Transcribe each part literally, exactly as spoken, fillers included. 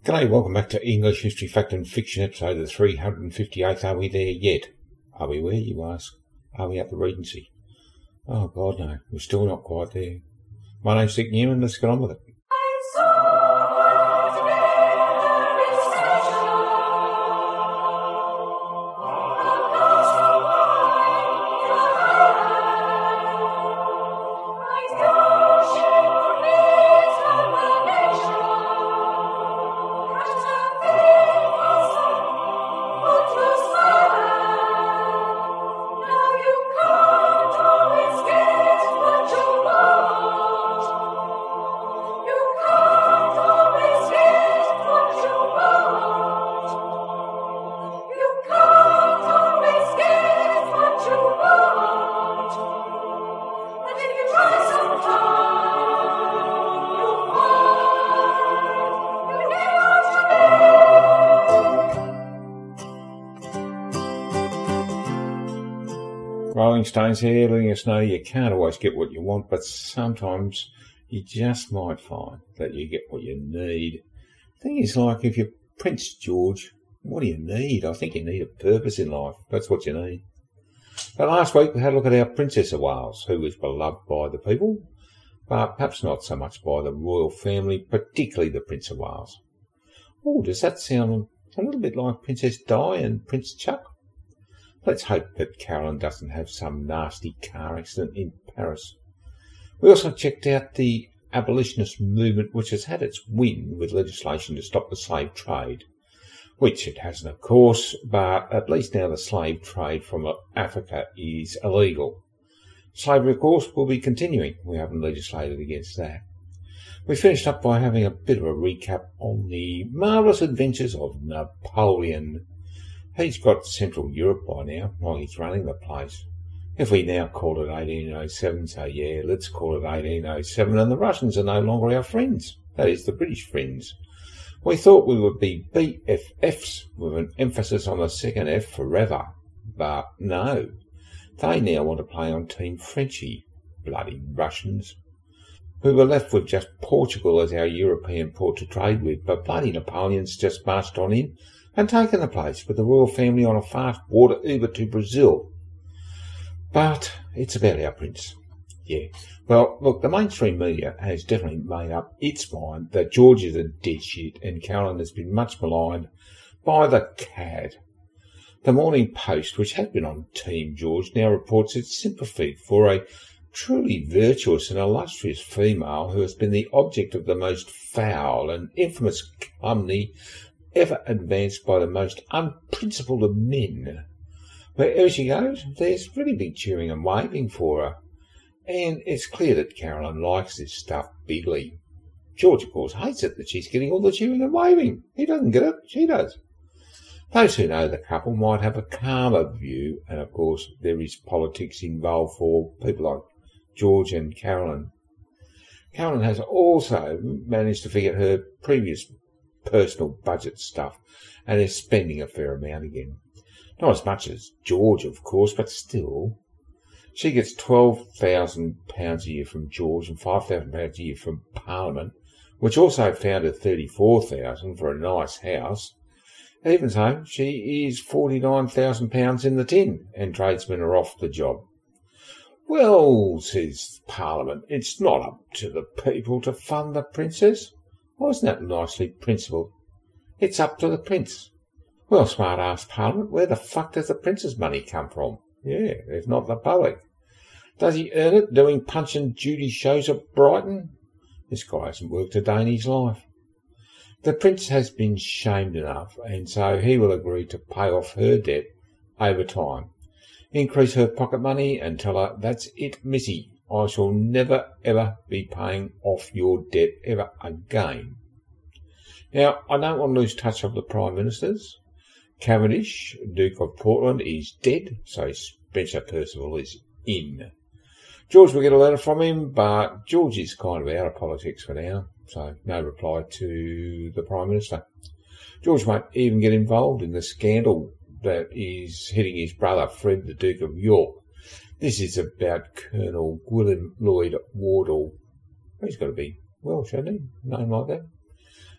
G'day, welcome back to English History Fact and Fiction episode the three hundred fifty-eighth. Are we there yet? Are we where, you ask? Are we at the Regency? Oh God, no, we're still not quite there. My name's Dick Newman, let's get on with it. Rolling Stones here, letting us know you can't always get what you want, but sometimes you just might find that you get what you need. The thing is, like, if you're Prince George, what do you need? I think you need a purpose in life. That's what you need. But last week we had a look at our Princess of Wales, who was beloved by the people, but perhaps not so much by the royal family, particularly the Prince of Wales. Oh, does that sound a little bit like Princess Di and Prince Chuck? Let's hope that Carolyn doesn't have some nasty car accident in Paris. We also checked out the abolitionist movement, which has had its win with legislation to stop the slave trade, which it hasn't, of course, but at least now the slave trade from Africa is illegal. Slavery, of course, will be continuing. We haven't legislated against that. We finished up by having a bit of a recap on the marvellous adventures of Napoleon. He's got Central Europe by now, while he's running the place. If we now call it eighteen oh seven, so yeah, let's call it eighteen oh seven, and the Russians are no longer our friends. That is, the British friends. We thought we would be B F Fs, with an emphasis on the second F forever. But no, they now want to play on Team Frenchy. Bloody Russians. We were left with just Portugal as our European port to trade with, but bloody Napoleon's just marched on in and taken the place with the royal family on a fast water Uber to Brazil. But it's about our prince. Yeah. Well, look, the mainstream media has definitely made up its mind that George is a dead shit and Carolyn has been much maligned by the cad. The Morning Post, which has been on Team George, now reports its sympathy for a truly virtuous and illustrious female who has been the object of the most foul and infamous calumny ever advanced by the most unprincipled of men. Wherever she goes, there's really big cheering and waving for her. And it's clear that Carolyn likes this stuff bigly. George, of course, hates it that she's getting all the cheering and waving. He doesn't get it, she does. Those who know the couple might have a calmer view, and of course there is politics involved for people like George and Carolyn. Carolyn has also managed to forget her previous personal budget stuff and is spending a fair amount again. Not as much as George, of course, but still. She gets twelve thousand pounds a year from George and five thousand pounds a year from Parliament, which also found her thirty-four thousand pounds for a nice house. Even so, she is forty-nine thousand pounds in the tin, and tradesmen are off the job. Well, says Parliament, it's not up to the people to fund the princess. Wasn't that nicely principled? It's up to the prince. Well, smart-ass Parliament, where the fuck does the prince's money come from? Yeah, if not the public. Does he earn it doing Punch and Judy shows at Brighton? This guy hasn't worked a day in his life. The prince has been shamed enough, and so he will agree to pay off her debt over time. Increase her pocket money and tell her, that's it, missy. I shall never, ever be paying off your debt ever again. Now, I don't want to lose touch of the Prime Ministers. Cavendish, Duke of Portland, is dead, so Spencer Perceval is in. George will get a letter from him, but George is kind of out of politics for now, so no reply to the Prime Minister. George won't even get involved in the scandal that is hitting his brother, Fred, the Duke of York. This is about Colonel William Lloyd Wardle. He's got to be Welsh, hasn't he? Name like that.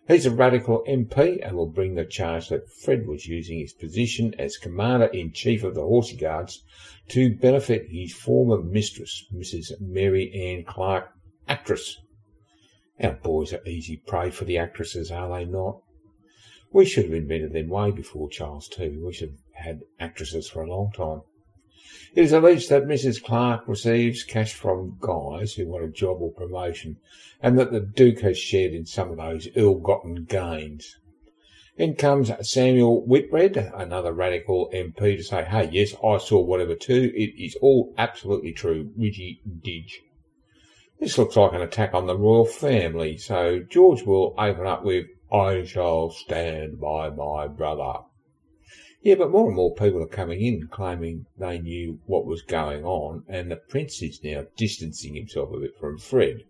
He's a radical M P and will bring the charge that Fred was using his position as Commander-in-Chief of the Horsey Guards to benefit his former mistress, Missus Mary Ann Clark, actress. Our boys are easy prey for the actresses, are they not? We should have invented them way before Charles too. We should have had actresses for a long time. It is alleged that Missus Clark receives cash from guys who want a job or promotion, and that the Duke has shared in some of those ill-gotten gains. In comes Samuel Whitbread, another radical M P, to say, hey, yes, I saw whatever too. It is all absolutely true. Ridgy Didge. This looks like an attack on the royal family, so George will open up with, I shall stand by my brother. Yeah, but more and more people are coming in claiming they knew what was going on, and the Prince is now distancing himself a bit from Fred.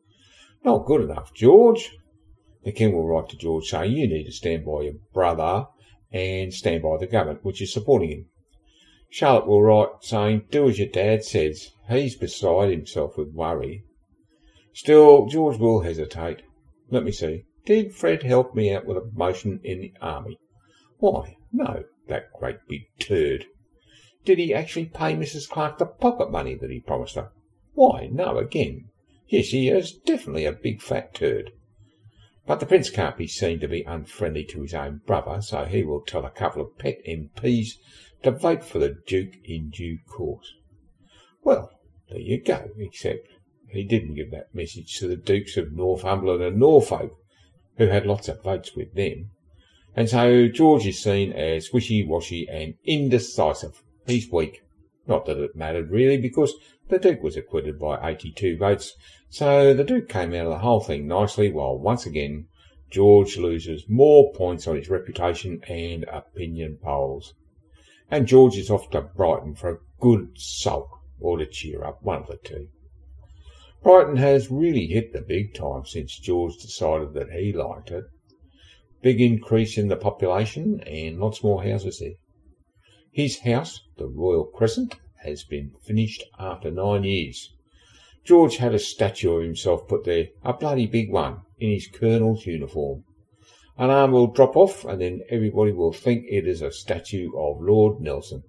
Not good enough, George. The King will write to George saying you need to stand by your brother and stand by the government, which is supporting him. Charlotte will write saying do as your dad says. He's beside himself with worry. Still, George will hesitate. Let me see. Did Fred help me out with a promotion in the army? Why, no. That great big turd. Did he actually pay Missus Clark the pocket money that he promised her? Why, no, again. Yes, he is definitely a big fat turd. But the Prince can't be seen to be unfriendly to his own brother, so he will tell a couple of pet M Ps to vote for the Duke in due course. Well, there you go, except he didn't give that message to the Dukes of Northumberland and Norfolk, who had lots of votes with them. And so George is seen as wishy-washy and indecisive. He's weak. Not that it mattered really, because the Duke was acquitted by eighty-two votes, so the Duke came out of the whole thing nicely, while once again George loses more points on his reputation and opinion polls. And George is off to Brighton for a good sulk, or to cheer up, one of the two. Brighton has really hit the big time since George decided that he liked it. Big increase in the population and lots more houses there. His house, the Royal Crescent, has been finished after nine years. George had a statue of himself put there, a bloody big one, in his colonel's uniform. An arm will drop off and then everybody will think it is a statue of Lord Nelson.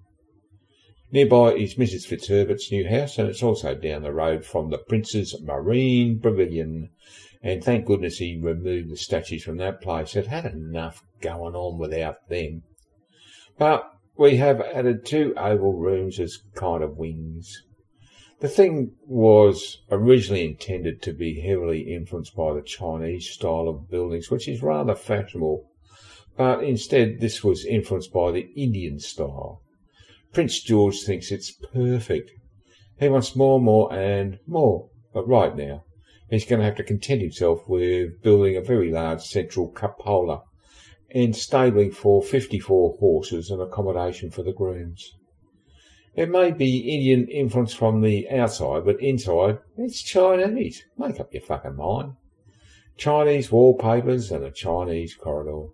Nearby is Missus Fitzherbert's new house, and it's also down the road from the Prince's Marine Pavilion. And thank goodness he removed the statues from that place. It had enough going on without them. But we have added two oval rooms as kind of wings. The thing was originally intended to be heavily influenced by the Chinese style of buildings, which is rather fashionable. But instead this was influenced by the Indian style. Prince George thinks it's perfect. He wants more, more and more. But right now, he's going to have to content himself with building a very large central cupola and stabling for fifty-four horses and accommodation for the grooms. It may be Indian influence from the outside, but inside, it's Chinese. Make up your fucking mind. Chinese wallpapers and a Chinese corridor.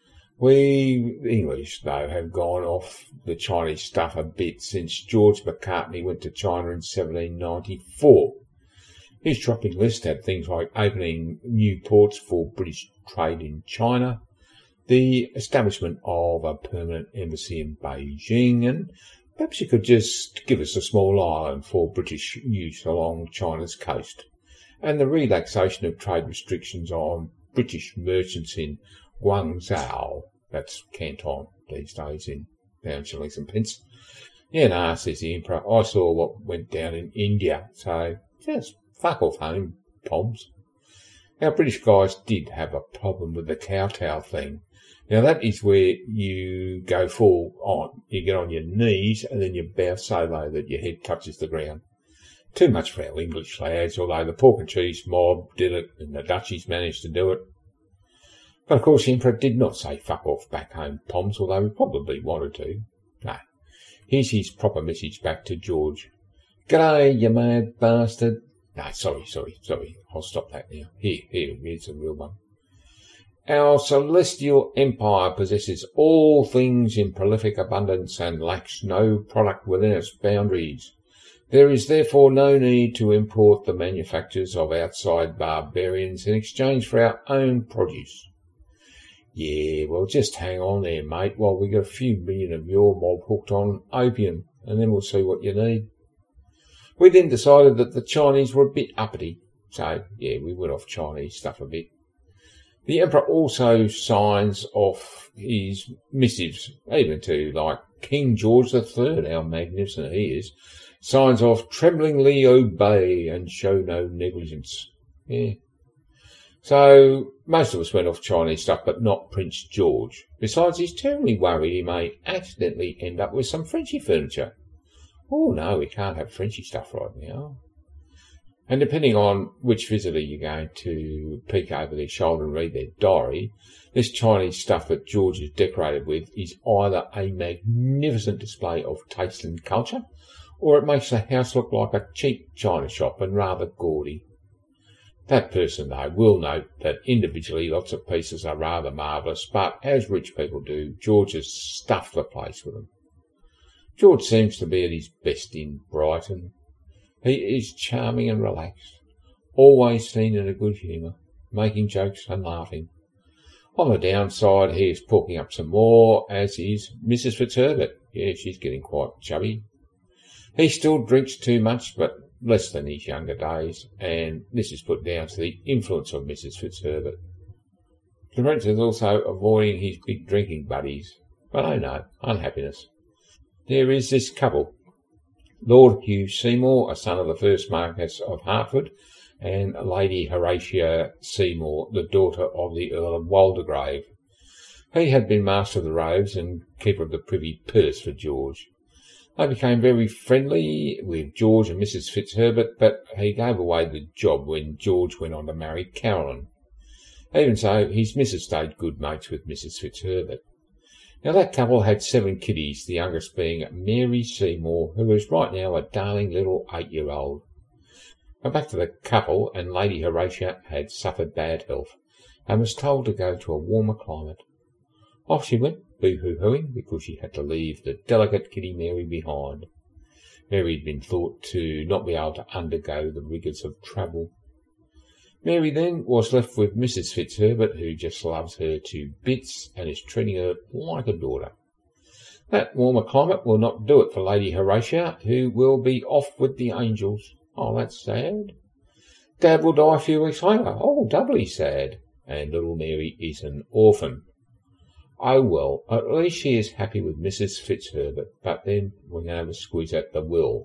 We English, though, have gone off the Chinese stuff a bit since George Macartney went to China in seventeen ninety-four. His shopping list had things like opening new ports for British trade in China, the establishment of a permanent embassy in Beijing, and perhaps you could just give us a small island for British use along China's coast, and the relaxation of trade restrictions on British merchants in Guangzhou, that's Canton these days in pounds, shillings and pence. Yeah, no, says the Emperor, I saw what went down in India, so just fuck off home, Poms. Our British guys did have a problem with the kowtow thing. Now that is where you go full on. You get on your knees and then you bow so low that your head touches the ground. Too much for our English lads, although the pork and cheese mob did it and the Dutchies managed to do it. But of course the Emperor did not say fuck off back home, Poms, although he probably wanted to. No. Here's his proper message back to George. G'day, you mad bastard. No, sorry, sorry, sorry. I'll stop that now. Here, here, here's a real one. Our celestial empire possesses all things in prolific abundance and lacks no product within its boundaries. There is therefore no need to import the manufactures of outside barbarians in exchange for our own produce. Yeah, well, just hang on there, mate, while we get a few million of your mob hooked on opium, and then we'll see what you need. We then decided that the Chinese were a bit uppity, so, yeah, we went off Chinese stuff a bit. The Emperor also signs off his missives, even to, like, King George the Third, how magnificent he is, signs off tremblingly obey and show no negligence. Yeah. So, most of us went off Chinese stuff, but not Prince George. Besides, he's terribly worried he may accidentally end up with some Frenchy furniture. Oh no, we can't have Frenchy stuff right now. And depending on which visitor you're going to peek over their shoulder and read their diary, this Chinese stuff that George is decorated with is either a magnificent display of taste and culture, or it makes the house look like a cheap china shop and rather gaudy. That person, though, will note that individually lots of pieces are rather marvellous, but as rich people do, George has stuffed the place with them. George seems to be at his best in Brighton. He is charming and relaxed, always seen in a good humour, making jokes and laughing. On the downside, he is porking up some more, as is Missus Fitzherbert. Yeah, she's getting quite chubby. He still drinks too much, but less than his younger days, and this is put down to the influence of Missus Fitzherbert. The Prince is also avoiding his big drinking buddies, but oh no, unhappiness. There is this couple, Lord Hugh Seymour, a son of the first Marquess of Hertford, and Lady Horatia Seymour, the daughter of the Earl of Waldegrave. He had been Master of the Robes and Keeper of the Privy Purse for George. They became very friendly with George and Missus Fitzherbert, but he gave away the job when George went on to marry Caroline. Even so, his missus stayed good mates with Missus Fitzherbert. Now, that couple had seven kiddies, the youngest being Mary Seymour, who is right now a darling little eight-year-old. But back to the couple, and Lady Horatia had suffered bad health and was told to go to a warmer climate. Off she went, boo-hoo-hooing, because she had to leave the delicate Kitty Mary behind. Mary had been thought to not be able to undergo the rigours of travel. Mary then was left with Missus Fitzherbert, who just loves her to bits and is treating her like a daughter. That warmer climate will not do it for Lady Horatia, who will be off with the angels. Oh, that's sad. Dad will die a few weeks later. Oh, doubly sad. And little Mary is an orphan. Oh, well, at least she is happy with Missus Fitzherbert, but then we're going to have a squeeze at the will.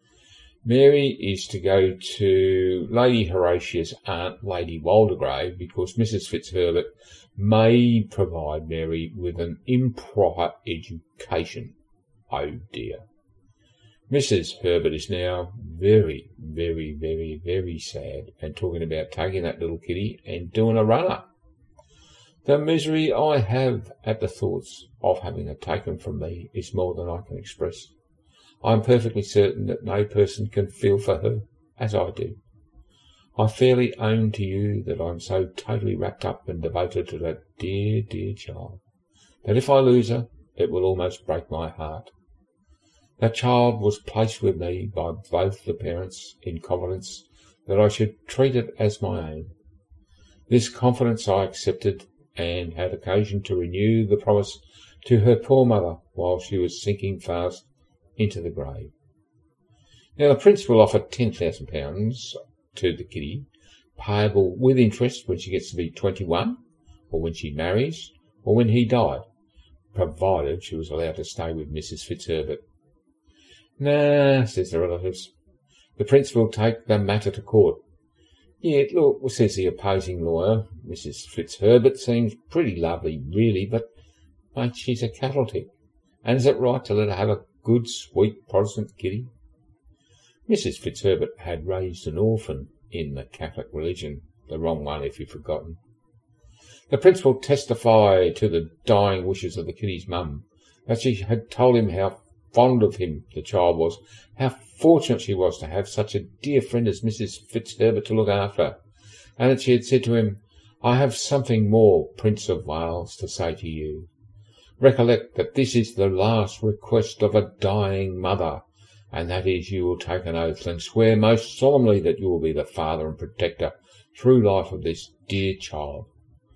Mary is to go to Lady Horatia's aunt, Lady Waldegrave, because Missus Fitzherbert may provide Mary with an improper education. Oh, dear. Missus Herbert is now very, very, very, very sad and talking about taking that little kitty and doing a runner. The misery I have at the thoughts of having her taken from me is more than I can express. I am perfectly certain that no person can feel for her as I do. I fairly own to you that I am so totally wrapped up and devoted to that dear, dear child, that if I lose her, it will almost break my heart. That child was placed with me by both the parents in confidence that I should treat it as my own. This confidence I accepted and had occasion to renew the promise to her poor mother while she was sinking fast into the grave. Now, the Prince will offer ten thousand pounds to the kitty, payable with interest when she gets to be twenty-one, or when she marries, or when he died, provided she was allowed to stay with Missus Fitzherbert. Nah, says the relatives. The Prince will take the matter to court. Yet, look, says the opposing lawyer, Missus Fitzherbert seems pretty lovely, really, but, mate, she's a catalytic. And is it right to let her have a good, sweet Protestant kitty? Missus Fitzherbert had raised an orphan in the Catholic religion, the wrong one if you've forgotten. The Prince will testify to the dying wishes of the kitty's mum, that she had told him how fond of him the child was, how fortunate she was to have such a dear friend as Missus Fitzherbert to look after her, and that she had said to him, I have something more, Prince of Wales, to say to you. Recollect that this is the last request of a dying mother, and that is you will take an oath and swear most solemnly that you will be the father and protector through life of this dear child.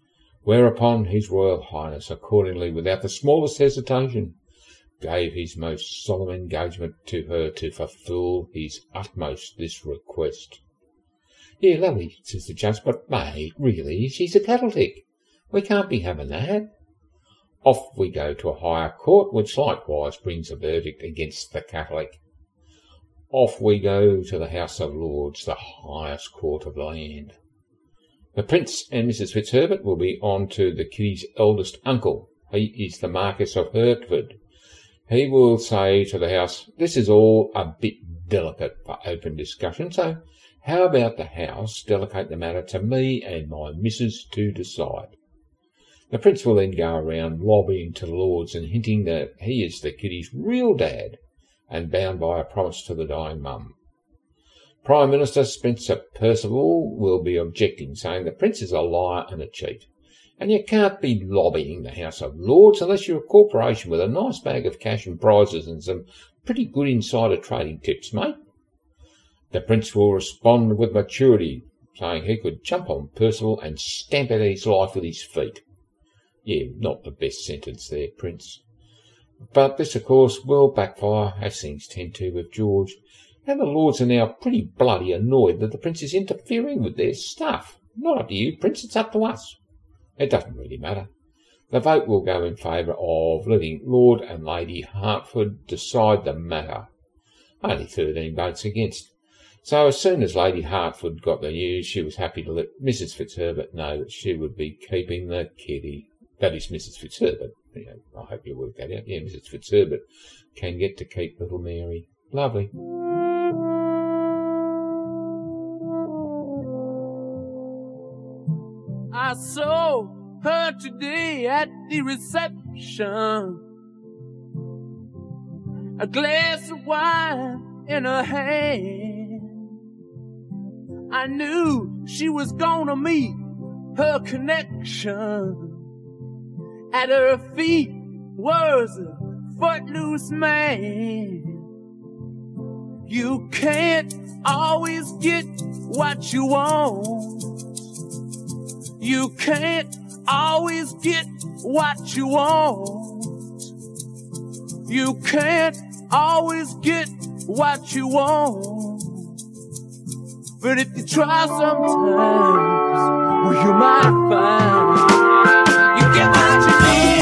Whereupon His Royal Highness accordingly, without the smallest hesitation, gave his most solemn engagement to her to fulfil his utmost this request. Yeah, lovely, says the judge, but mate, really, she's a Catholic. We can't be having that. Off we go to a higher court, which likewise brings a verdict against the Catholic. Off we go to the House of Lords, the highest court of the land. The Prince and Missus Fitzherbert will be on to the Kitty's eldest uncle. He is the Marquis of Hertford. He will say to the House, this is all a bit delicate for open discussion, so how about the House delegate the matter to me and my missus to decide? The Prince will then go around lobbying to the Lords and hinting that he is the Kitty's real dad and bound by a promise to the dying mum. Prime Minister Spencer Perceval will be objecting, saying the Prince is a liar and a cheat, and you can't be lobbying the House of Lords unless you're a corporation with a nice bag of cash and prizes and some pretty good insider trading tips, mate. The Prince will respond with maturity, saying he could jump on Perceval and stamp out his life with his feet. Yeah, not the best sentence there, Prince. But this, of course, will backfire, as things tend to with George, and the Lords are now pretty bloody annoyed that the Prince is interfering with their stuff. Not up to you, Prince, it's up to us. It doesn't really matter. The vote will go in favour of letting Lord and Lady Hertford decide the matter. Only thirteen votes against. So as soon as Lady Hertford got the news, she was happy to let Missus Fitzherbert know that she would be keeping the Kitty. That is Missus Fitzherbert. You know, I hope you work that out. Yeah, Missus Fitzherbert can get to keep little Mary. Lovely. I saw her today at the reception, a glass of wine in her hand. I knew she was gonna meet her connection. At her feet was a footloose man. You can't always get what you want. You can't always get what you want. You can't always get what you want. But if you try sometimes, well, you might find you get what you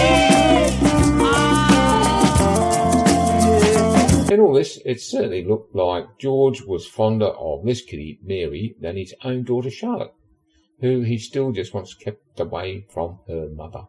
need. In all this, it certainly looked like George was fonder of this Kitty, Mary, than his own daughter Charlotte, who he still just wants kept away from her mother.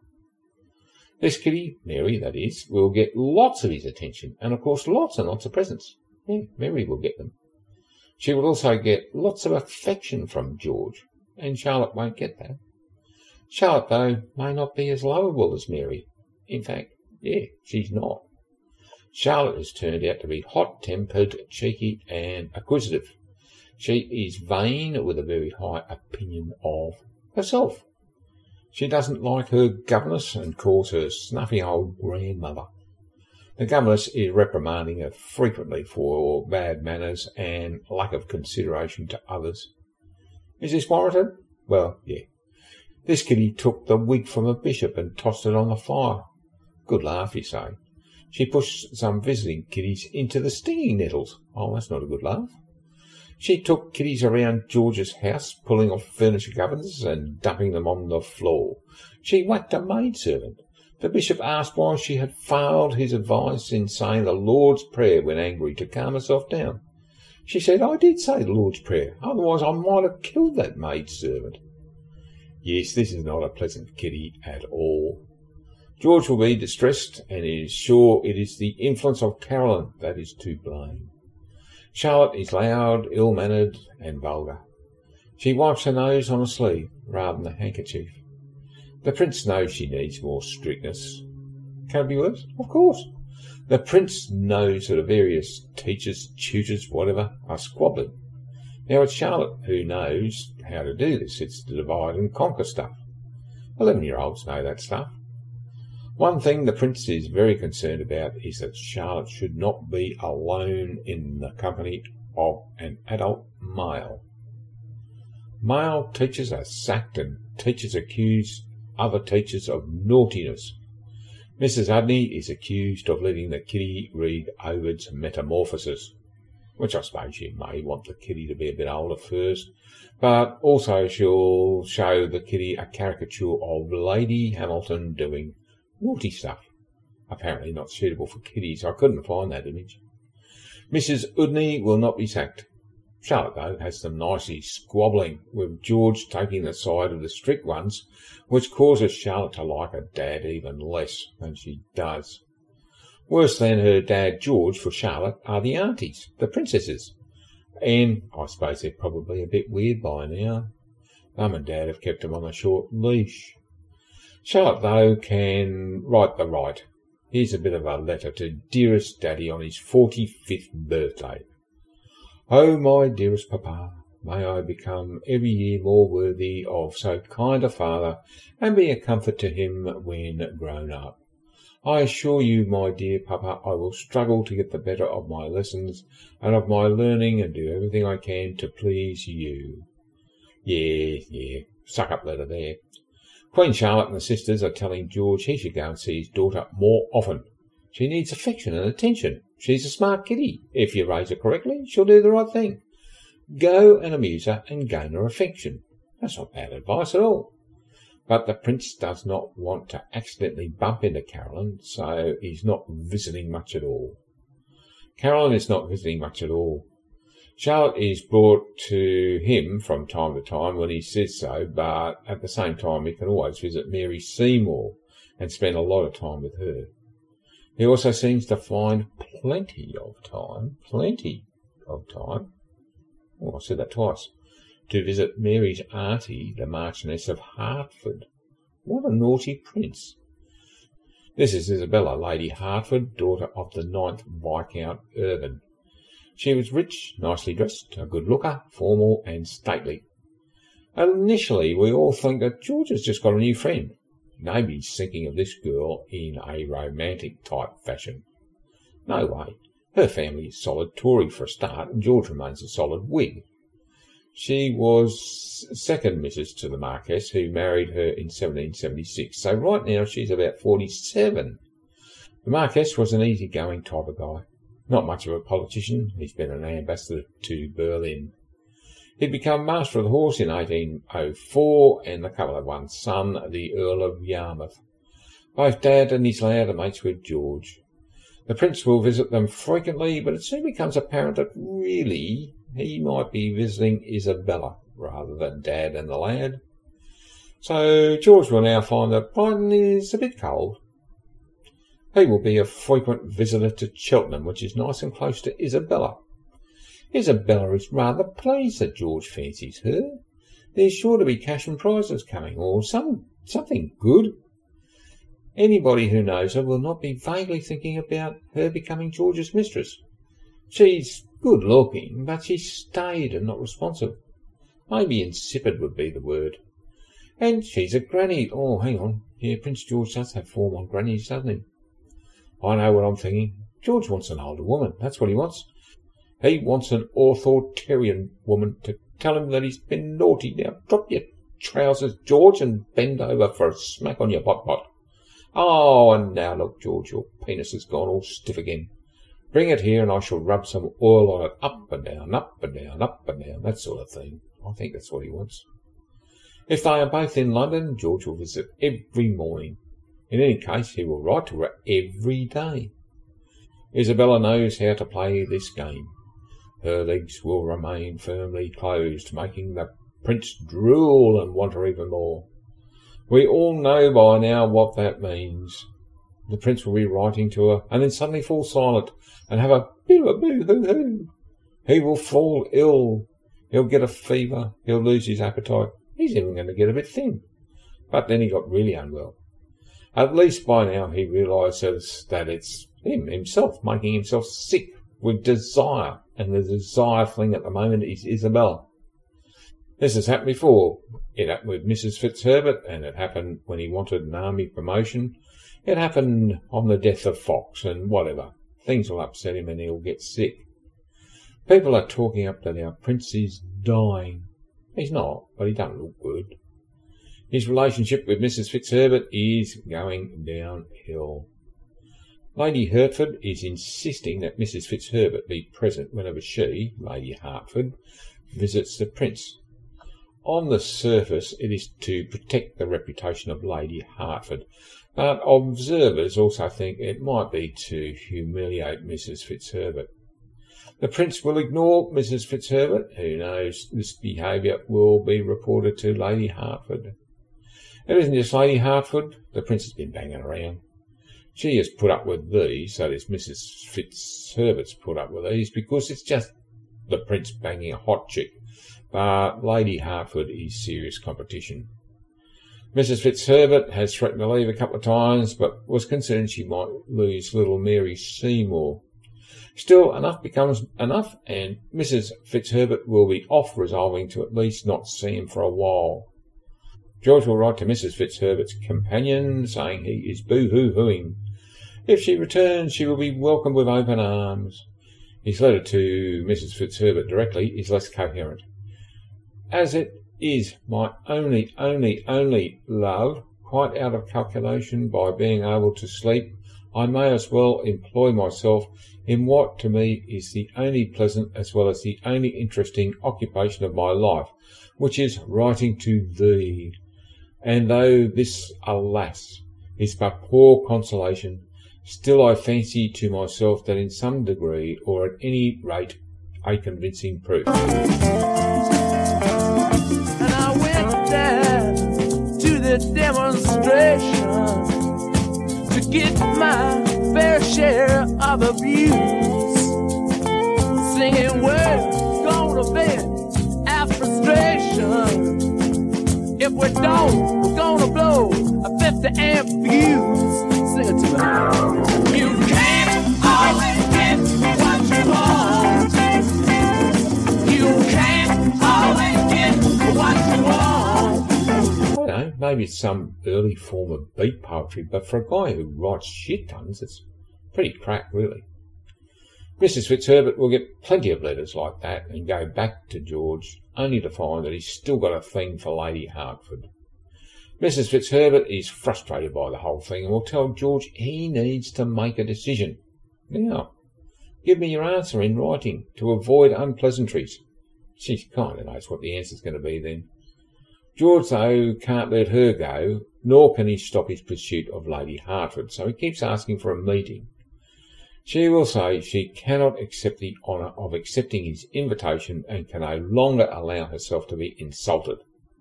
This Kitty, Mary, that is, will get lots of his attention, and of course lots and lots of presents. Yeah, Mary will get them. She will also get lots of affection from George, and Charlotte won't get that. Charlotte, though, may not be as lovable as Mary. In fact, yeah, she's not. Charlotte has turned out to be hot-tempered, cheeky, and acquisitive. She is vain with a very high opinion of herself. She doesn't like her governess and calls her snuffy old grandmother. The governess is reprimanding her frequently for bad manners and lack of consideration to others. Is this warranted? Well, yeah. This Kitty took the wig from a bishop and tossed it on the fire. Good laugh, you say. She pushed some visiting kitties into the stinging nettles. Oh, that's not a good laugh. She took kitties around George's house, pulling off furniture covers and dumping them on the floor. She whacked a maidservant. The bishop asked why she had failed his advice in saying the Lord's Prayer when angry to calm herself down. She said, I did say the Lord's Prayer, otherwise I might have killed that maidservant. Yes, this is not a pleasant Kitty at all. George will be distressed and is sure it is the influence of Caroline that is to blame. Charlotte is loud, ill-mannered and vulgar. She wipes her nose on a sleeve rather than a handkerchief. The Prince knows she needs more strictness. Can it be worse? Of course. The Prince knows that the various teachers, tutors, whatever, are squabbling. Now it's Charlotte who knows how to do this. It's the divide and conquer stuff. Eleven-year-olds know that stuff. One thing the Prince is very concerned about is that Charlotte should not be alone in the company of an adult male. Male teachers are sacked and teachers accused other teachers of naughtiness. Missus Udney is accused of letting the kiddie read Ovid's Metamorphoses, which I suppose you may want the kiddie to be a bit older first, but also she'll show the kiddie a caricature of Lady Hamilton doing naughty stuff. Apparently not suitable for kiddies. I couldn't find that image. Missus Udney will not be sacked. Charlotte, though, has some nicey squabbling, with George taking the side of the strict ones, which causes Charlotte to like her dad even less than she does. Worse than her dad George for Charlotte are the aunties, the princesses. And I suppose they're probably a bit weird by now. Mum and Dad have kept them on a short leash. Charlotte, though, can write the right. Here's a bit of a letter to dearest Daddy on his forty-fifth birthday. Oh, my dearest Papa, may I become every year more worthy of so kind a father, and be a comfort to him when grown up. I assure you, my dear Papa, I will struggle to get the better of my lessons and of my learning, and do everything I can to please you. Yeah, yeah, suck up letter there. Queen Charlotte and the sisters are telling George he should go and see his daughter more often. She needs affection and attention. She's a smart kiddie. If you raise her correctly, she'll do the right thing. Go and amuse her and gain her affection. That's not bad advice at all. But the prince does not want to accidentally bump into Caroline, so he's not visiting much at all. Caroline is not visiting much at all. Charlotte is brought to him from time to time when he says so, but at the same time he can always visit Mary Seymour and spend a lot of time with her. He also seems to find plenty of time, plenty of time, oh, I said that twice, to visit Mary's auntie, the Marchioness of Hertford. What a naughty prince. This is Isabella, Lady Hertford, daughter of the ninth Viscount Urban. She was rich, nicely dressed, a good looker, formal and stately. Initially, we all think that George has just got a new friend. Nobody's thinking of this girl in a romantic-type fashion. No way. Her family is solid Tory for a start, and George remains a solid Whig. She was second missus to the Marquess, who married her in seventeen seventy-six, so right now she's about forty-seven. The Marquess was an easy-going type of guy. Not much of a politician. He's been an ambassador to Berlin. He'd become Master of the Horse in eighteen oh four, and the couple had one son, the Earl of Yarmouth. Both Dad and his lad are mates with George. The Prince will visit them frequently, but it soon becomes apparent that really he might be visiting Isabella rather than Dad and the lad. So George will now find that Brighton is a bit cold. He will be a frequent visitor to Cheltenham, which is nice and close to Isabella. Isabella is rather pleased that George fancies her. There's sure to be cash and prizes coming, or some something good. Anybody who knows her will not be vaguely thinking about her becoming George's mistress. She's good-looking, but she's staid and not responsive. Maybe insipid would be the word. And she's a granny. Oh, hang on. Yeah, Prince George does have form on grannies, doesn't he? I know what I'm thinking. George wants an older woman. That's what he wants. He wants an authoritarian woman to tell him that he's been naughty. Now drop your trousers, George, and bend over for a smack on your pot-pot. Oh, and now look, George, your penis has gone all stiff again. Bring it here and I shall rub some oil on it, up and down, up and down, up and down, that sort of thing. I think that's what he wants. If they are both in London, George will visit every morning. In any case, he will write to her every day. Isabella knows how to play this game. Her legs will remain firmly closed, making the Prince drool and want her even more. We all know by now what that means. The Prince will be writing to her, and then suddenly fall silent, and have a boo-a-boo-hoo-hoo. He will fall ill. He'll get a fever. He'll lose his appetite. He's even going to get a bit thin. But then he got really unwell. At least by now he realises that it's him himself making himself sick with desire, and the desire thing at the moment is Isabella. This has happened before. It happened with Missus Fitzherbert, and it happened when he wanted an army promotion. It happened on the death of Fox, and whatever. Things will upset him and he'll get sick. People are talking up that our Prince is dying. He's not, but he doesn't look good. His relationship with Missus Fitzherbert is going downhill. Lady Hertford is insisting that Missus Fitzherbert be present whenever she, Lady Hertford, visits the Prince. On the surface, it is to protect the reputation of Lady Hertford, but observers also think it might be to humiliate Missus Fitzherbert. The Prince will ignore Missus Fitzherbert, who knows this behaviour will be reported to Lady Hertford. It isn't just Lady Hertford. The Prince has been banging around. She has put up with these, so does Missus Fitzherbert's put up with these, because it's just the Prince banging a hot chick. But Lady Hertford is serious competition. Missus Fitzherbert has threatened to leave a couple of times, but was concerned she might lose little Mary Seymour. Still, enough becomes enough, and Missus Fitzherbert will be off, resolving to at least not see him for a while. George will write to Missus Fitzherbert's companion, saying he is boo-hoo-hooing. If she returns, she will be welcomed with open arms. His letter to Missus Fitzherbert directly is less coherent. As it is my only, only, only love, quite out of calculation by being able to sleep, I may as well employ myself in what to me is the only pleasant as well as the only interesting occupation of my life, which is writing to thee. And though this, alas, is but poor consolation, still I fancy to myself that in some degree, or at any rate, a convincing proof. And I went there to the demonstration to get my fair share of abuse, singing words gonna vent our frustration. If we don't, we're gonna blow a fifty amp fuse. Sing it to me. You can't always get what you want. You can't always get what you want. I don't know, maybe it's some early form of beat poetry, but for a guy who writes shit tons, it's pretty crack, really. Missus Fitzherbert will get plenty of letters like that and go back to George, only to find that he's still got a thing for Lady Hertford. Missus Fitzherbert is frustrated by the whole thing and will tell George he needs to make a decision. Now, give me your answer in writing to avoid unpleasantries. She kind of knows what the answer's going to be then. George, though, can't let her go, nor can he stop his pursuit of Lady Hertford, so he keeps asking for a meeting. She will say she cannot accept the honour of accepting his invitation and can no longer allow herself to be insulted.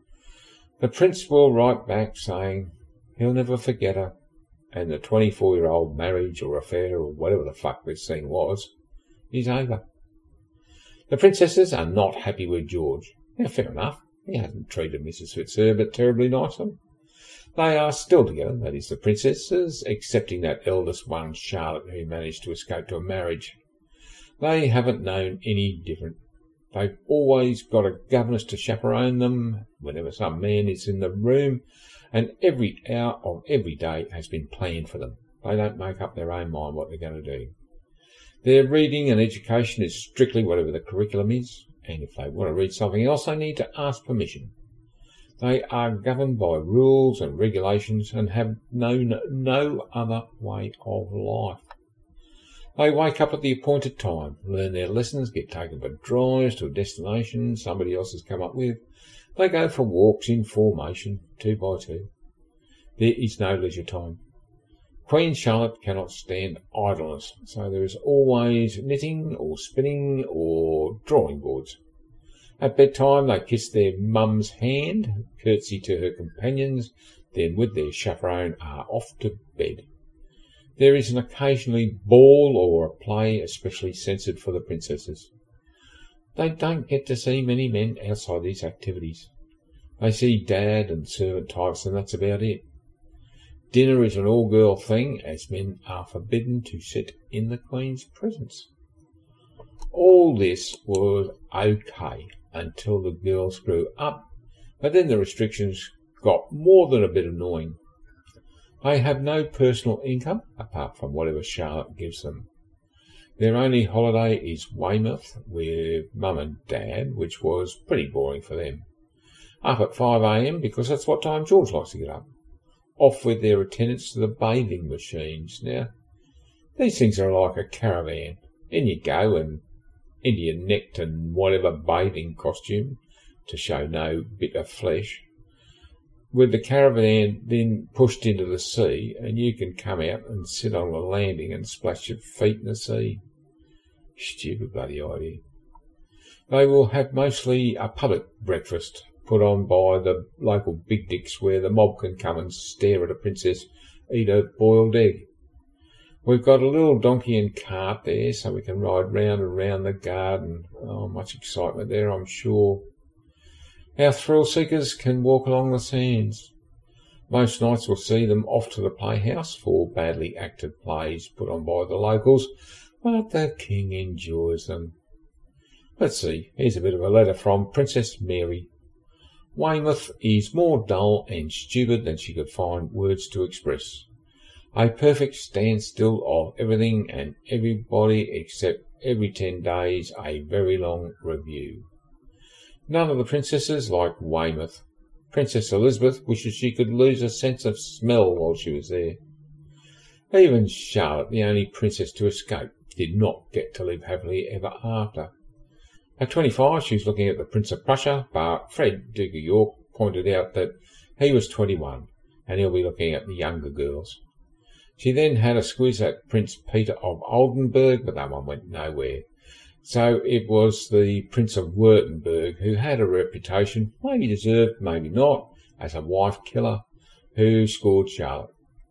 The Prince will write back saying he'll never forget her, and the twenty-four-year-old marriage or affair or whatever the fuck this thing was is over. The princesses are not happy with George. Now, fair enough. He hasn't treated Missus Fitzherbert terribly nicely. They are still together, that is, the princesses, excepting that eldest one, Charlotte, who managed to escape to a marriage. They haven't known any different. They've always got a governess to chaperone them whenever some man is in the room, and every hour of every day has been planned for them. They don't make up their own mind what they're going to do. Their reading and education is strictly whatever the curriculum is, and if they want to read something else, they need to ask permission. They are governed by rules and regulations and have known no other way of life. They wake up at the appointed time, learn their lessons, get taken for drives to a destination somebody else has come up with. They go for walks in formation, two by two. There is no leisure time. Queen Charlotte cannot stand idleness, so there is always knitting or spinning or drawing boards. At bedtime they kiss their mum's hand, curtsy to her companions, then with their chaperone are off to bed. There is an occasionally ball or a play especially censored for the princesses. They don't get to see many men outside these activities. They see dad and servant types, and that's about it. Dinner is an all-girl thing, as men are forbidden to sit in the Queen's presence. All this was okay until the girls grew up, but then the restrictions got more than a bit annoying. They have no personal income, apart from whatever Charlotte gives them. Their only holiday is Weymouth with Mum and Dad, which was pretty boring for them. Up at five a.m. because that's what time George likes to get up. Off with their attendants to the bathing machines. Now, these things are like a caravan. In you go, and into your necked and whatever bathing costume to show no bit of flesh. With the caravan then pushed into the sea, and you can come out and sit on the landing and splash your feet in the sea. Stupid bloody idea. They will have mostly a public breakfast put on by the local big dicks where the mob can come and stare at a princess eat a boiled egg. We've got a little donkey and cart there so we can ride round and round the garden. Oh, much excitement there, I'm sure. Our thrill-seekers can walk along the sands. Most nights we'll see them off to the playhouse for badly acted plays put on by the locals, but the king enjoys them. Let's see, here's a bit of a letter from Princess Mary. Weymouth is more dull and stupid than she could find words to express. A perfect standstill of everything and everybody except every ten days a very long review. None of the princesses like Weymouth. Princess Elizabeth wishes she could lose a sense of smell while she was there. Even Charlotte, the only princess to escape, did not get to live happily ever after. At twenty-five, she was looking at the Prince of Prussia, but Fred, Duke of York, pointed out that he was twenty-one, and he'll be looking at the younger girls. She then had a squiz at Prince Peter of Oldenburg, but that one went nowhere. So it was the Prince of Württemberg, who had a reputation, maybe deserved, maybe not, as a wife-killer, who scored Charlotte.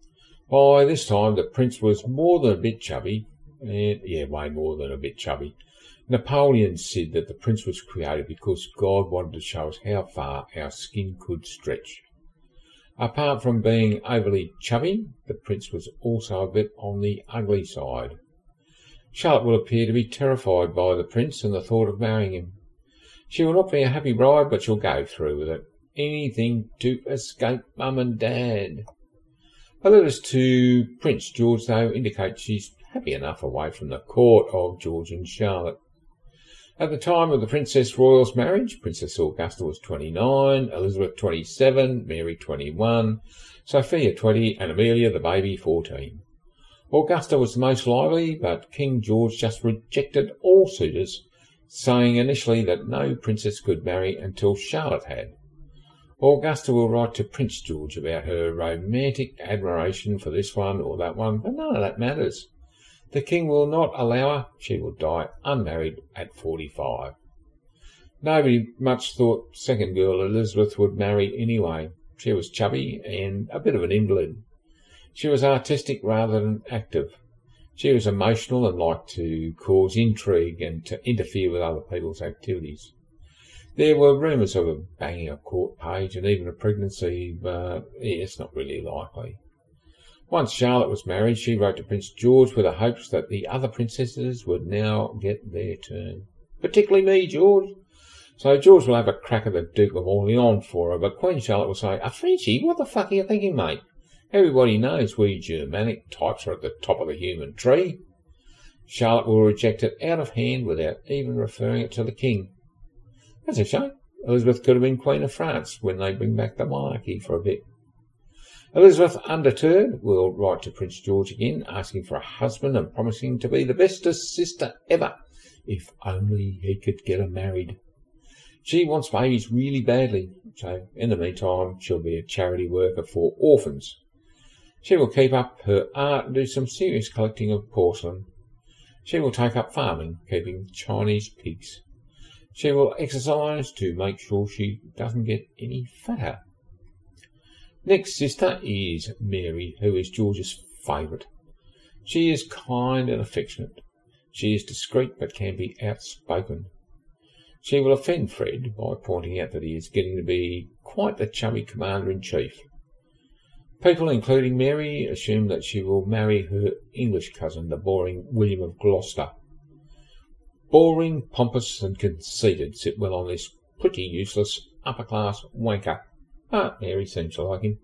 By this time, the prince was more than a bit chubby, and, yeah, way more than a bit chubby. Napoleon said that the prince was created because God wanted to show us how far our skin could stretch. Apart from being overly chubby, the prince was also a bit on the ugly side. Charlotte will appear to be terrified by the prince and the thought of marrying him. She will not be a happy bride, but she'll go through with it. Anything to escape mum and dad. Her letters to Prince George, though, indicate she's happy enough away from the court of George and Charlotte. At the time of the Princess Royal's marriage, Princess Augusta was twenty-nine, Elizabeth twenty-seven, Mary twenty-one, Sophia twenty, and Amelia, the baby, fourteen. Augusta was the most lively, but King George just rejected all suitors, saying initially that no princess could marry until Charlotte had. Augusta will write to Prince George about her romantic admiration for this one or that one, but none of that matters. The king will not allow her. She will die unmarried at forty-five. Nobody much thought second girl Elizabeth would marry anyway. She was chubby and a bit of an invalid. She was artistic rather than active. She was emotional and liked to cause intrigue and to interfere with other people's activities. There were rumours of her banging a court page and even a pregnancy, but yeah, it's not really likely. Once Charlotte was married, she wrote to Prince George with the hopes that the other princesses would now get their turn. Particularly me, George. So George will have a crack at the Duke of Orleans for her, but Queen Charlotte will say, "A Frenchie, what the fuck are you thinking, mate? Everybody knows we Germanic types are at the top of the human tree." Charlotte will reject it out of hand without even referring it to the king. That's a shame. Elizabeth could have been Queen of France when they bring back the monarchy for a bit. Elizabeth, undeterred, will write to Prince George again, asking for a husband and promising to be the bestest sister ever, if only he could get her married. She wants babies really badly, so in the meantime she'll be a charity worker for orphans. She will keep up her art and do some serious collecting of porcelain. She will take up farming, keeping Chinese pigs. She will exercise to make sure she doesn't get any fatter. Next sister is Mary, who is George's favourite. She is kind and affectionate. She is discreet but can be outspoken. She will offend Fred by pointing out that he is getting to be quite the chubby commander-in-chief. People, including Mary, assume that she will marry her English cousin, the boring William of Gloucester. Boring, pompous and conceited sit well on this pretty useless upper-class wanker. But Mary seems to like him.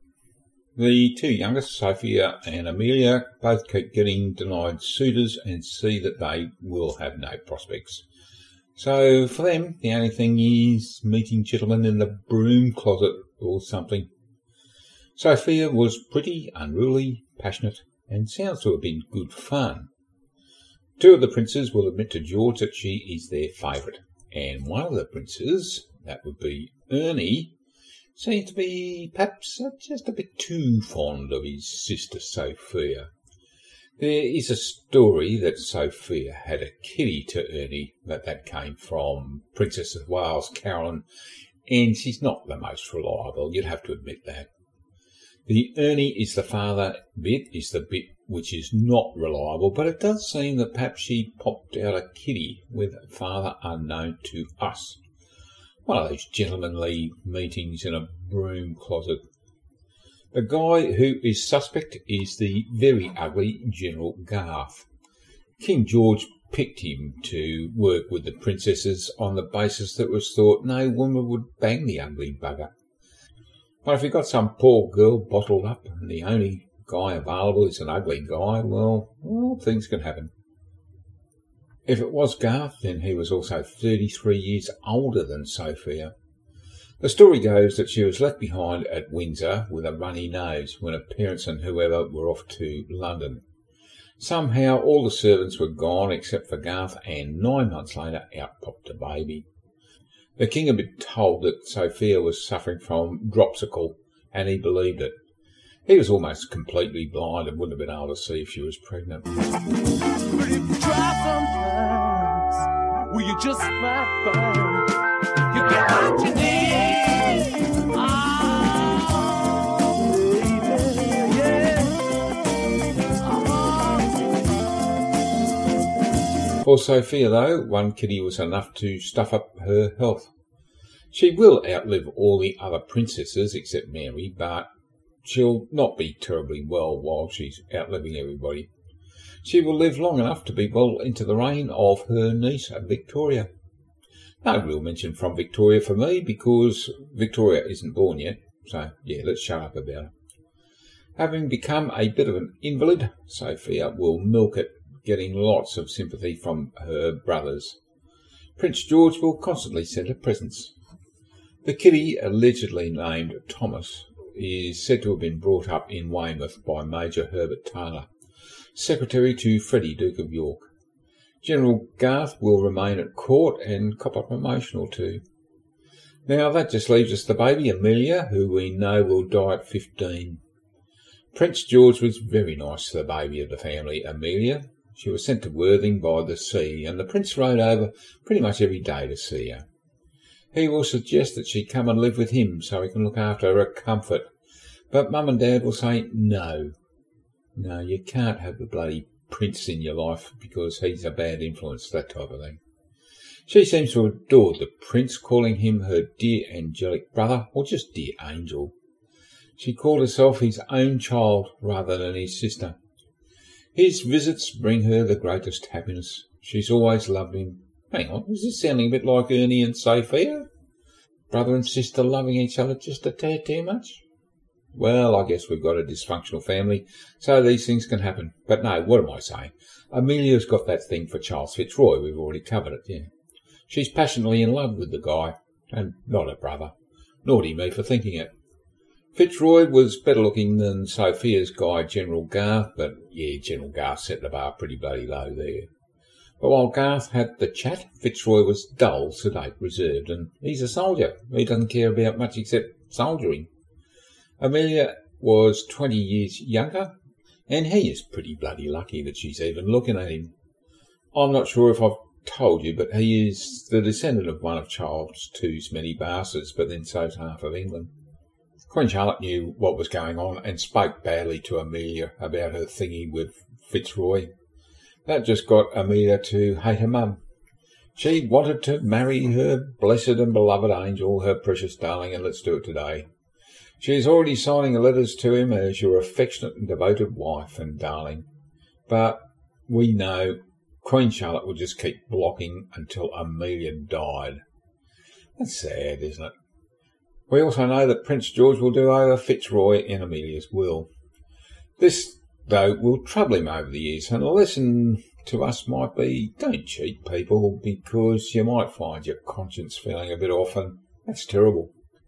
The two youngest, Sophia and Amelia, both keep getting denied suitors and see that they will have no prospects. So for them, the only thing is meeting gentlemen in the broom closet or something. Sophia was pretty, unruly, passionate, and sounds to have been good fun. Two of the princes will admit to George that she is their favourite, and one of the princes, that would be Ernie, seems to be perhaps just a bit too fond of his sister Sophia. There is a story that Sophia had a kitty to Ernie, but that came from Princess of Wales, Carolyn, and she's not the most reliable, you'd have to admit that. The Ernie is the father bit, is the bit which is not reliable, but it does seem that perhaps she popped out a kitty with a father unknown to us. One of those gentlemanly meetings in a broom closet. The guy who is suspect is the very ugly General Garth. King George picked him to work with the princesses on the basis that it was thought no woman would bang the ugly bugger. But if you've got some poor girl bottled up and the only guy available is an ugly guy, well, well, things can happen. If it was Garth, then he was also thirty-three years older than Sophia. The story goes that she was left behind at Windsor with a runny nose when her parents and whoever were off to London. Somehow all the servants were gone except for Garth, and nine months later out popped a baby. The king had been told that Sophia was suffering from dropsicle, and he believed it. He was almost completely blind and wouldn't have been able to see if she was pregnant. But if you try sometimes, well, you just might find you get what you need. Oh, baby, yeah. Oh. For Sophia, though, one kitty was enough to stuff up her health. She will outlive all the other princesses except Mary, but she'll not be terribly well while she's outliving everybody. She will live long enough to be well into the reign of her niece, Victoria. No real mention from Victoria for me, because Victoria isn't born yet, so yeah, let's shut up about her. Having become a bit of an invalid, Sophia will milk it, getting lots of sympathy from her brothers. Prince George will constantly send her presents. The kitty, allegedly named Thomas, is said to have been brought up in Weymouth by Major Herbert Taylor, secretary to Freddie, Duke of York. General Garth will remain at court and cop a promotion or two. Now that just leaves us the baby, Amelia, who we know will die at fifteen. Prince George was very nice to the baby of the family, Amelia. She was sent to Worthing by the sea, and the prince rode over pretty much every day to see her. He will suggest that she come and live with him so he can look after her comfort. But Mum and Dad will say no. No, you can't have the bloody prince in your life because he's a bad influence, that type of thing. She seems to adore the prince, calling him her dear angelic brother, or just dear angel. She called herself his own child rather than his sister. His visits bring her the greatest happiness. She's always loved him. Hang on, is this sounding a bit like Ernie and Sophia? Brother and sister loving each other just a tad too much? Well, I guess we've got a dysfunctional family, so these things can happen. But no, what am I saying? Amelia's got that thing for Charles Fitzroy. We've already covered it, yeah. She's passionately in love with the guy, and not her brother. Naughty me for thinking it. Fitzroy was better looking than Sophia's guy, General Garth, but yeah, General Garth set the bar pretty bloody low there. But while Garth had the chat, Fitzroy was dull, sedate, reserved, and he's a soldier. He doesn't care about much except soldiering. Amelia was twenty years younger, and he is pretty bloody lucky that she's even looking at him. I'm not sure if I've told you, but he is the descendant of one of Charles the Second's many bastards, but then so's half of England. Queen Charlotte knew what was going on and spoke badly to Amelia about her thingy with Fitzroy. That just got Amelia to hate her mum. She wanted to marry her blessed and beloved angel, her precious darling, and let's do it today. She is already signing letters to him as your affectionate and devoted wife and darling. But we know Queen Charlotte will just keep blocking until Amelia died. That's sad, isn't it? We also know that Prince George will do over Fitzroy in Amelia's will. This, though, will trouble him over the years, and a lesson to us might be, don't cheat people because you might find your conscience feeling a bit off, and that's terrible.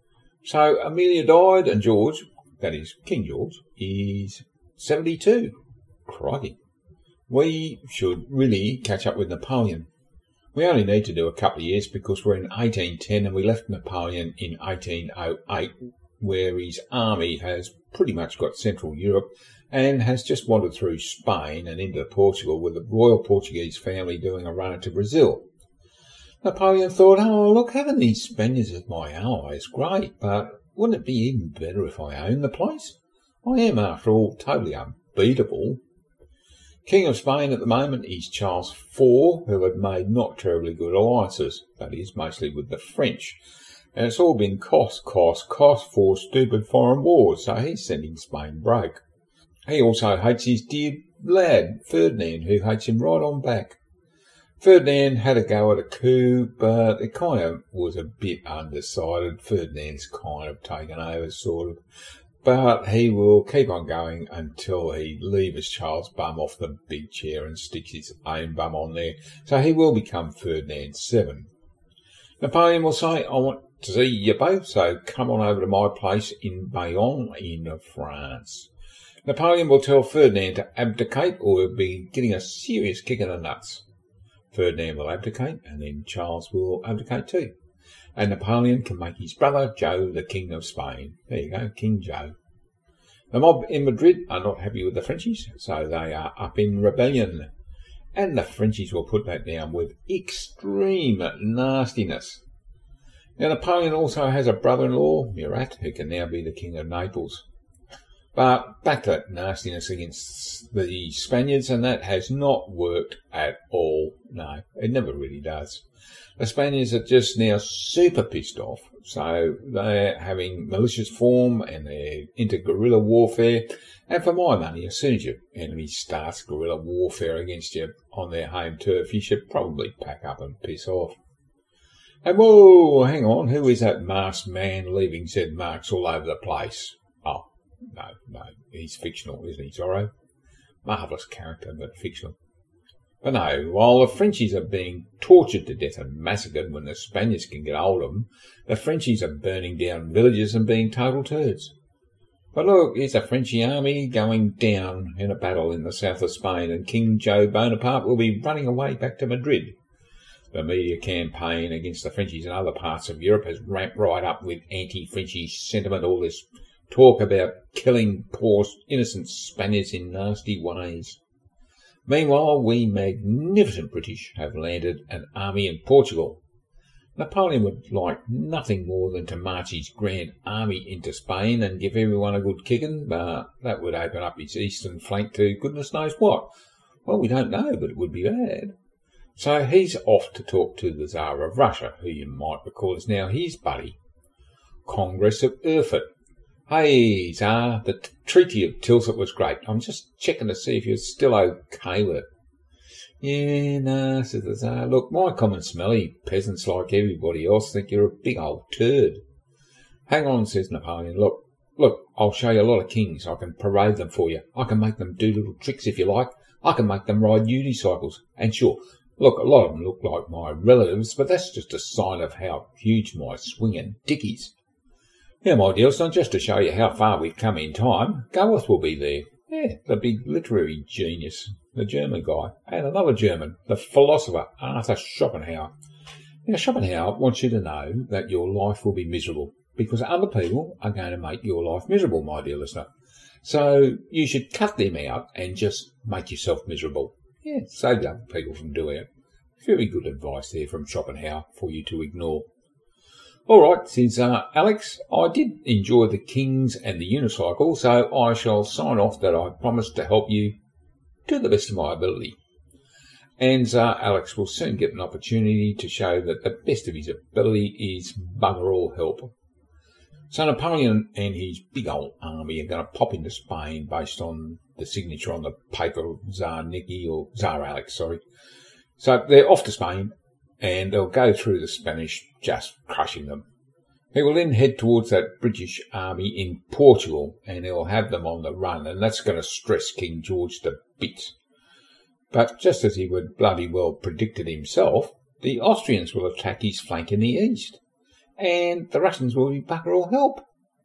So Amelia died and George, that is King George, is seventy-two. Crikey. We should really catch up with Napoleon. We only need to do a couple of years because we're in eighteen ten and we left Napoleon in eighteen oh eight, where his army has pretty much got Central Europe and has just wandered through Spain and into Portugal with the royal Portuguese family doing a run to Brazil. Napoleon thought, oh, look, having these Spaniards as my ally is great, but wouldn't it be even better if I owned the place? I am, after all, totally unbeatable. King of Spain at the moment is Charles the Fourth, who had made not terribly good alliances, that is, mostly with the French. And it's all been cost, cost, cost for stupid foreign wars, so he's sending Spain broke. He also hates his dear lad, Ferdinand, who hates him right on back. Ferdinand had a go at a coup, but it kind of was a bit undecided. Ferdinand's kind of taken over, sort of. But he will keep on going until he leaves Charles' bum off the big chair and sticks his own bum on there. So he will become Ferdinand the Seventh. Napoleon will say, I want to see you both, so come on over to my place in Bayonne in France. Napoleon will tell Ferdinand to abdicate or he'll be getting a serious kick in the nuts. Ferdinand will abdicate and then Charles will abdicate too. And Napoleon can make his brother Joe the King of Spain. There you go, King Joe. The mob in Madrid are not happy with the Frenchies, so they are up in rebellion. And the Frenchies will put that down with extreme nastiness. Now Napoleon also has a brother-in-law, Murat, who can now be the King of Naples. But back to that nastiness against the Spaniards, and that has not worked at all. No, it never really does. The Spaniards are just now super pissed off, so they're having militias form and they're into guerrilla warfare. And for my money, as soon as your enemy starts guerrilla warfare against you on their home turf, you should probably pack up and piss off. And whoa, hang on, who is that masked man leaving Z marks all over the place? Oh, no, no, he's fictional, isn't he, Zorro? Marvellous character, but fictional. But no, while the Frenchies are being tortured to death and massacred when the Spaniards can get hold of them, the Frenchies are burning down villages and being total turds. But look, here's a Frenchy army going down in a battle in the south of Spain, and King Joe Bonaparte will be running away back to Madrid. The media campaign against the Frenchies in other parts of Europe has ramped right up with anti-Frenchy sentiment, all this talk about killing poor innocent Spaniards in nasty ways. Meanwhile, we magnificent British have landed an army in Portugal. Napoleon would like nothing more than to march his grand army into Spain and give everyone a good kicking, but that would open up his eastern flank to goodness knows what. Well, we don't know, but it would be bad. So he's off to talk to the Tsar of Russia, who you might recall is now his buddy. Congress of Erfurt. Hey, Tsar, the t- Treaty of Tilsit was great. I'm just checking to see if you're still okay with it. Yeah, no, says the Tsar. Look, my common smelly peasants like everybody else think you're a big old turd. Hang on, says Napoleon. Look, look, I'll show you a lot of kings. I can parade them for you. I can make them do little tricks if you like. I can make them ride unicycles. And sure, look, a lot of them look like my relatives, but that's just a sign of how huge my swinging dick is. Now, my dear son, just to show you how far we've come in time, Goethe will be there. Yeah, the big literary genius, the German guy, and another German, the philosopher Arthur Schopenhauer. Now, Schopenhauer wants you to know that your life will be miserable, because other people are going to make your life miserable, my dear listener. So you should cut them out and just make yourself miserable. Yeah, save the other people from doing it. Very good advice there from Schopenhauer for you to ignore. All right, since uh, Alex, I did enjoy the Kings and the unicycle, so I shall sign off that I promise to help you to the best of my ability. And uh, Alex will soon get an opportunity to show that the best of his ability is bugger all help. So Napoleon and his big old army are going to pop into Spain based on the signature on the paper of Tsar Nicky, or Tsar Alex, sorry. So they're off to Spain, and they'll go through the Spanish, just crushing them. He will then head towards that British army in Portugal, and he'll have them on the run, and that's going to stress King George to bits. But just as he would bloody well predicted himself, the Austrians will attack his flank in the east, and the Russians will be bugger all help.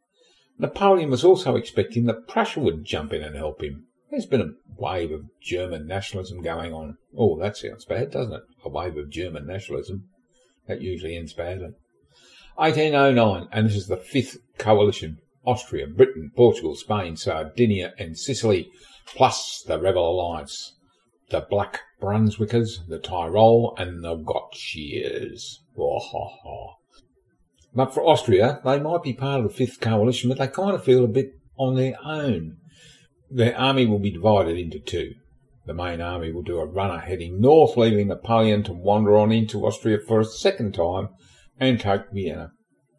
Napoleon was also expecting that Prussia would jump in and help him. There's been a wave of German nationalism going on. Oh, that sounds bad, doesn't it? A wave of German nationalism. That usually ends badly. eighteen oh nine, and this is the fifth coalition. Austria, Britain, Portugal, Spain, Sardinia and Sicily, plus the Rebel Alliance. The Black Brunswickers, the Tyrol and the Gotchiers. Oh, ha, ha. But for Austria, they might be part of the fifth coalition, but they kind of feel a bit on their own. Their army will be divided into two. The main army will do a runner heading north, leaving Napoleon to wander on into Austria for a second time and take Vienna.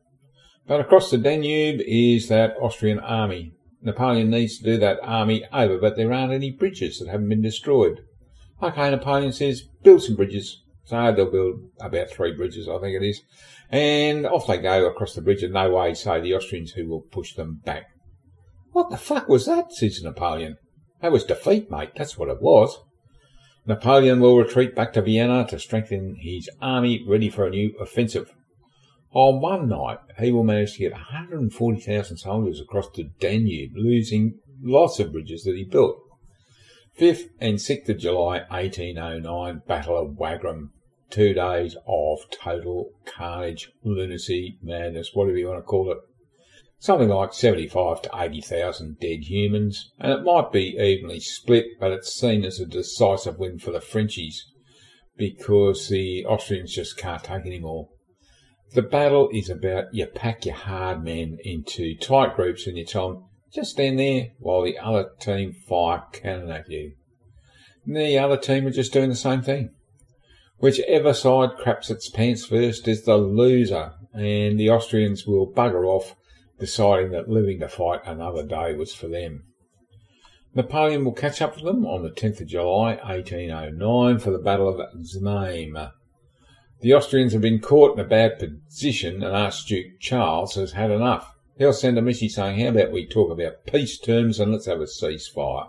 But across the Danube is that Austrian army. Napoleon needs to do that army over, but there aren't any bridges that haven't been destroyed. Okay, Napoleon says, build some bridges. So they'll build about three bridges, I think it is. And off they go across the bridge, and no way say the Austrians who will push them back. What the fuck was that, says Napoleon. That was defeat, mate, that's what it was. Napoleon will retreat back to Vienna to strengthen his army ready for a new offensive. On one night, he will manage to get one hundred forty thousand soldiers across the Danube, losing lots of bridges that he built. fifth and sixth of July eighteen oh nine, Battle of Wagram. Two days of total carnage, lunacy, madness, whatever you want to call it. Something like seventy-five to eighty thousand dead humans, and it might be evenly split, but it's seen as a decisive win for the Frenchies, because the Austrians just can't take any more. The battle is about you pack your hard men into tight groups and you tell them, just stand there while the other team fire cannon at you. And the other team are just doing the same thing. Whichever side craps its pants first is the loser, and the Austrians will bugger off, deciding that living to fight another day was for them. Napoleon will catch up with them on the tenth of July eighteen oh nine for the Battle of Znaim. The Austrians have been caught in a bad position, and Archduke Charles has had enough. He'll send a message saying, how about we talk about peace terms and let's have a ceasefire.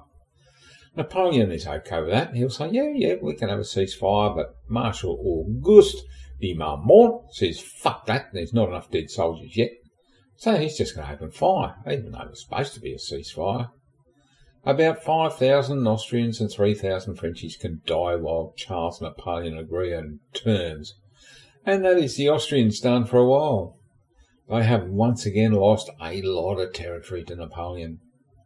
Napoleon is okay with that. He'll say, yeah, yeah, we can have a ceasefire, but Marshal Auguste de Marmont says, fuck that, there's not enough dead soldiers yet. So he's just going to open fire, even though it was supposed to be a ceasefire. About five thousand Austrians and three thousand Frenchies can die while Charles and Napoleon agree on terms. And that is the Austrians done for a while. They have once again lost a lot of territory to Napoleon.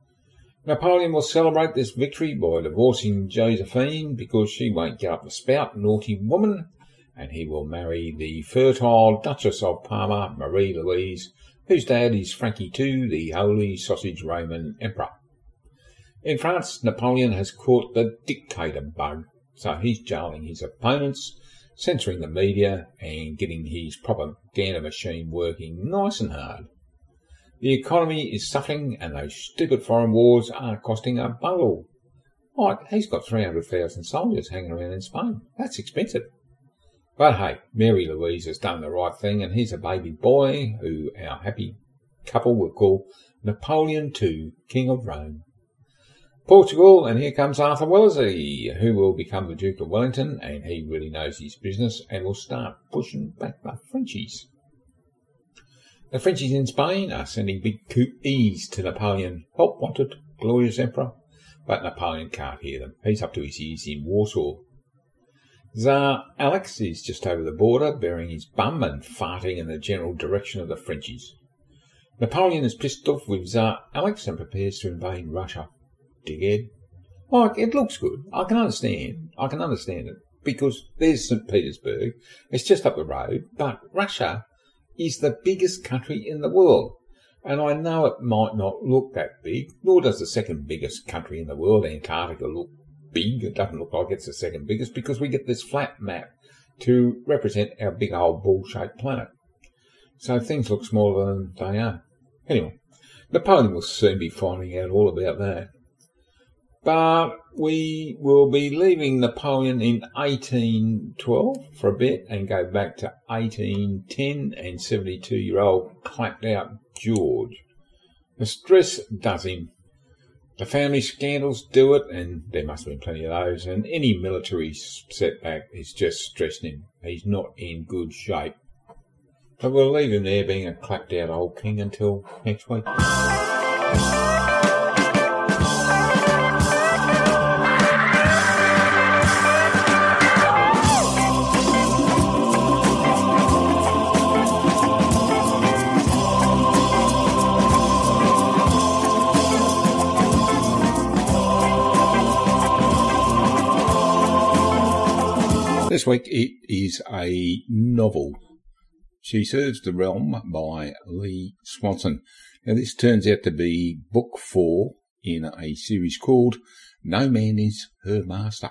Napoleon will celebrate this victory by divorcing Josephine because she won't get up the spout, naughty woman, and he will marry the fertile Duchess of Parma, Marie-Louise, whose dad is Frankie the Second, the Holy Sausage Roman Emperor. In France, Napoleon has caught the dictator bug, so he's jailing his opponents, censoring the media, and getting his propaganda machine working nice and hard. The economy is suffering, and those stupid foreign wars are costing a bundle. Like, he's got three hundred thousand soldiers hanging around in Spain. That's expensive. But hey, Mary Louise has done the right thing, and here's a baby boy who our happy couple will call Napoleon the Second, King of Rome. Portugal, and here comes Arthur Wellesley, who will become the Duke of Wellington, and he really knows his business and will start pushing back the Frenchies. The Frenchies in Spain are sending big coups to Napoleon. Help wanted, glorious emperor. But Napoleon can't hear them. He's up to his ears in Warsaw. Tsar Alex is just over the border, bearing his bum and farting in the general direction of the Frenchies. Napoleon is pissed off with Tsar Alex and prepares to invade Russia. Dickhead. Like, it looks good. I can understand. I can understand it. Because there's Saint Petersburg. It's just up the road. But Russia is the biggest country in the world. And I know it might not look that big, nor does the second biggest country in the world, Antarctica, look big. It doesn't look like it's the second biggest because we get this flat map to represent our big old ball-shaped planet. So things look smaller than they are. Anyway, Napoleon will soon be finding out all about that. But we will be leaving Napoleon in eighteen twelve for a bit and go back to eighteen ten and seventy-two-year-old clapped-out George. The stress does him. The family scandals do it, and there must have been plenty of those, and any military setback is just stressing him. He's not in good shape. But we'll leave him there being a clapped out old king until next week. This week it is a novel. She Serves the Realm by Lee Swanson. Now this turns out to be book four in a series called No Man is Her Master.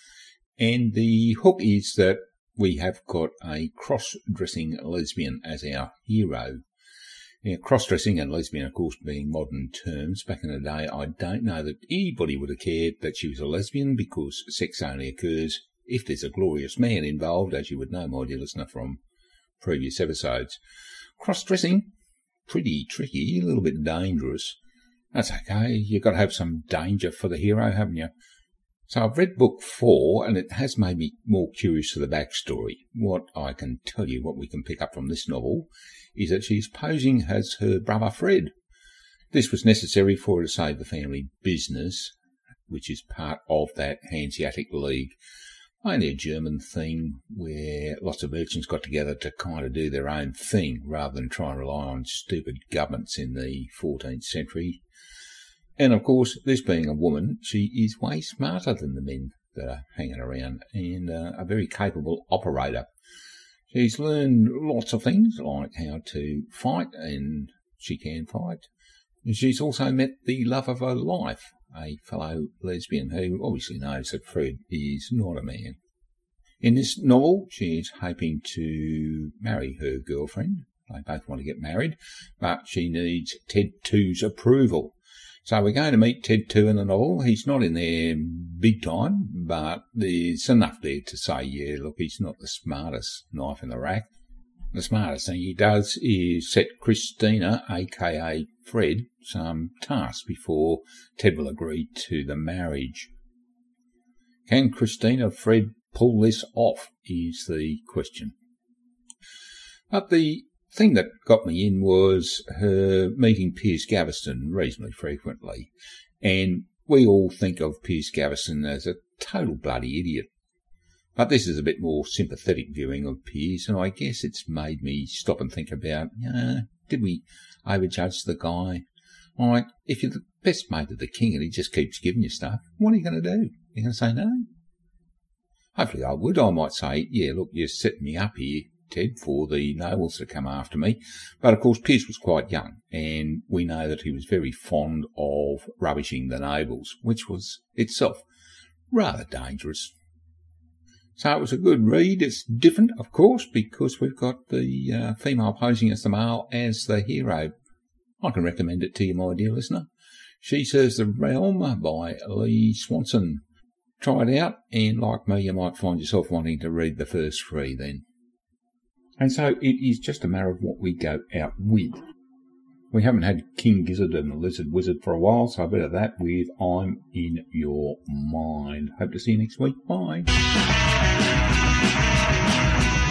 And the hook is that we have got a cross-dressing lesbian as our hero. Now, cross-dressing and lesbian, of course, being modern terms. Back in the day, I don't know that anybody would have cared that she was a lesbian because sex only occurs if there's a glorious man involved, as you would know, my dear listener, from previous episodes. Cross-dressing, pretty tricky, a little bit dangerous. That's okay, you've got to have some danger for the hero, haven't you? So I've read book four, and it has made me more curious to the backstory. What I can tell you, what we can pick up from this novel, is that she's posing as her brother Fred. This was necessary for her to save the family business, which is part of that Hanseatic League. Only a German thing where lots of merchants got together to kind of do their own thing rather than try and rely on stupid governments in the fourteenth century. And of course, this being a woman, she is way smarter than the men that are hanging around and uh, a very capable operator. She's learned lots of things like how to fight, and she can fight. And she's also met the love of her life, a fellow lesbian who obviously knows that Fred is not a man. In this novel, she is hoping to marry her girlfriend. They both want to get married, but she needs Ted two's approval. So we're going to meet Ted two in the novel. He's not in there big time, but there's enough there to say, yeah, look, he's not the smartest knife in the rack. The smartest thing he does is set Christina, aka Fred, some tasks before Ted will agree to the marriage. Can Christina Fred pull this off is the question. But the thing that got me in was her meeting Piers Gaveston reasonably frequently. And we all think of Piers Gaveston as a total bloody idiot. But this is a bit more sympathetic viewing of Piers, and I guess it's made me stop and think about, uh, did we overjudge the guy? Like, if you're the best mate of the king and he just keeps giving you stuff, what are you going to do? You're going to say no? Hopefully I would. I might say, yeah, look, you're setting me up here, Ted, for the nobles to come after me. But of course, Piers was quite young, and we know that he was very fond of rubbishing the nobles, which was itself rather dangerous. So it was a good read. It's different, of course, because we've got the uh, female posing as the male as the hero. I can recommend it to you, my dear listener. She Serves the Realm by Lee Swanson. Try it out, and like me, you might find yourself wanting to read the first three then. And so it is just a matter of what we go out with. We haven't had King Gizzard and the Lizard Wizard for a while, so I better that with I'm in Your Mind. Hope to see you next week. Bye.